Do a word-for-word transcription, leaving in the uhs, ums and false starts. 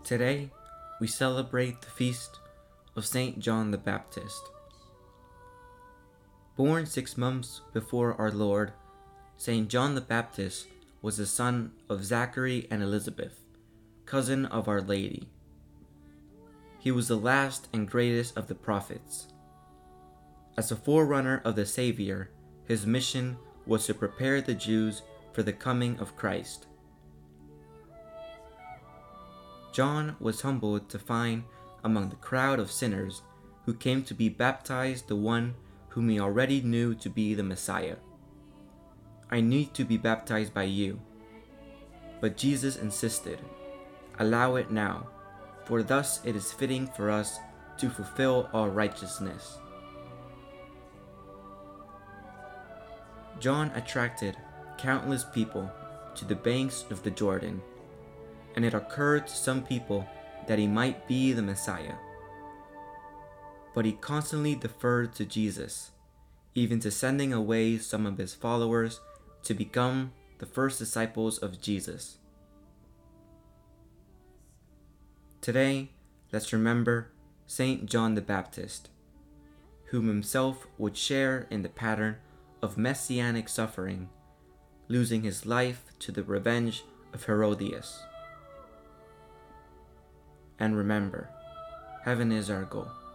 Today, we celebrate the feast of Saint John the Baptist. Born six months before our Lord, Saint John the Baptist was the son of Zachary and Elizabeth, cousin of Our Lady. He was the last and greatest of the prophets. As a forerunner of the Savior, his mission was to prepare the Jews for the coming of Christ. John was humbled to find among the crowd of sinners who came to be baptized the one whom he already knew to be the Messiah. "I need to be baptized by you." But Jesus insisted, "Allow it now, for thus it is fitting for us to fulfill all righteousness." John attracted countless people to the banks of the Jordan, and it occurred to some people that he might be the Messiah. But he constantly deferred to Jesus, even to sending away some of his followers to become the first disciples of Jesus. Today, let's remember Saint John the Baptist, whom himself would share in the pattern of messianic suffering, losing his life to the revenge of Herodias. And remember, heaven is our goal.